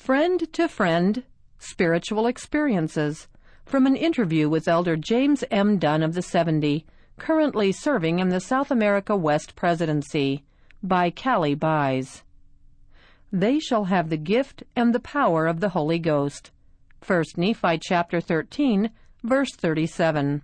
Friend to Friend, Spiritual Experiences, from an interview with Elder James M. Dunn of the 70, currently serving in the South America West Presidency, by Callie Buys. They shall have the gift and the power of the Holy Ghost. 1 Nephi chapter 13, verse 37.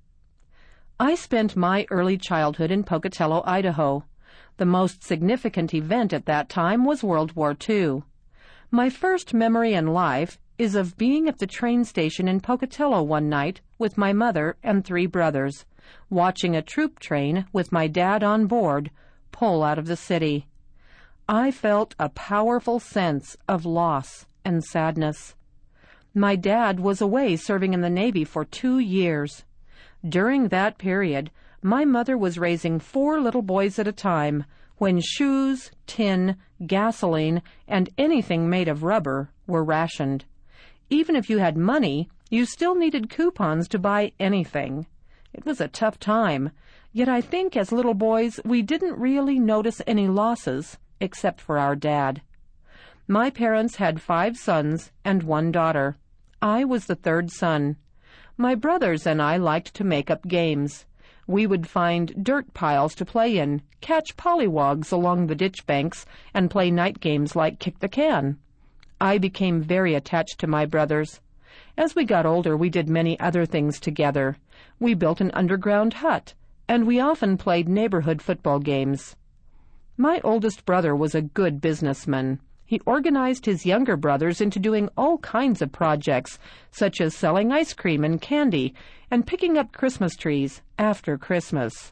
I spent my early childhood in Pocatello, Idaho. The most significant event at that time was World War II. My first memory in life is of being at the train station in Pocatello one night with my mother and 3 brothers, watching a troop train with my dad on board pull out of the city. I felt a powerful sense of loss and sadness. My dad was away serving in the Navy for 2 years. During that period, my mother was raising 4 little boys at a time when shoes, tin, gasoline, and anything made of rubber were rationed. Even if you had money, you still needed coupons to buy anything. It was a tough time, yet I think as little boys we didn't really notice any losses except for our dad. My parents had 5 sons and 1 daughter. I was the 3rd son. My brothers and I liked to make up games. We would find dirt piles to play in, catch pollywogs along the ditch banks, and play night games like kick the can. I became very attached to my brothers. As we got older, we did many other things together. We built an underground hut, and we often played neighborhood football games. My oldest brother was a good businessman. He organized his younger brothers into doing all kinds of projects, such as selling ice cream and candy and picking up Christmas trees after Christmas.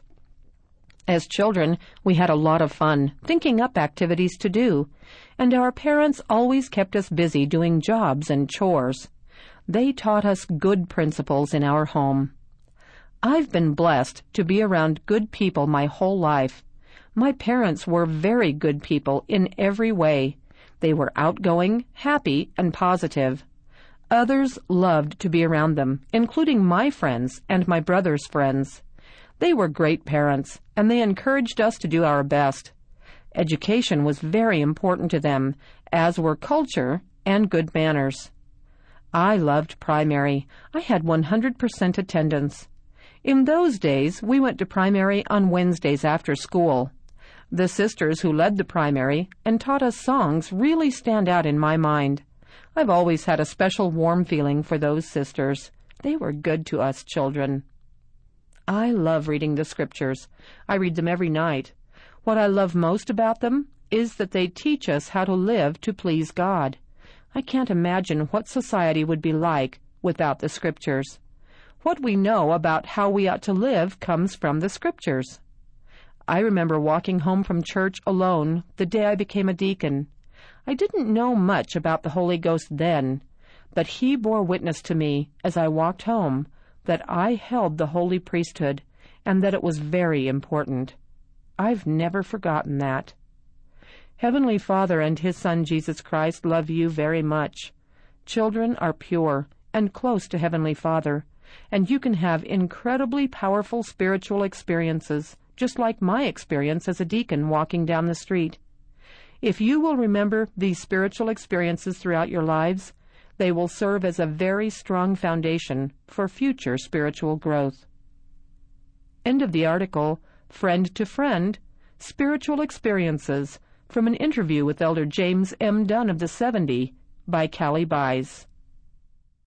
As children, we had a lot of fun thinking up activities to do, and our parents always kept us busy doing jobs and chores. They taught us good principles in our home. I've been blessed to be around good people my whole life. My parents were very good people in every way. They were outgoing, happy, and positive. Others loved to be around them, including my friends and my brother's friends. They were great parents, and they encouraged us to do our best. Education was very important to them, as were culture and good manners. I loved primary. I had 100% attendance. In those days, we went to primary on Wednesdays after school. The sisters who led the primary and taught us songs really stand out in my mind. I've always had a special warm feeling for those sisters. They were good to us children. I love reading the scriptures. I read them every night. What I love most about them is that they teach us how to live to please God. I can't imagine what society would be like without the scriptures. What we know about how we ought to live comes from the scriptures. I remember walking home from church alone the day I became a deacon. I didn't know much about the Holy Ghost then, but He bore witness to me as I walked home that I held the holy priesthood and that it was very important. I've never forgotten that. Heavenly Father and His Son Jesus Christ love you very much. Children are pure and close to Heavenly Father, and you can have incredibly powerful spiritual experiences, just like my experience as a deacon walking down the street. If you will remember these spiritual experiences throughout your lives, they will serve as a very strong foundation for future spiritual growth. End of the article, Friend to Friend, Spiritual Experiences, from an interview with Elder James M. Dunn of the 70, by Callie Buys.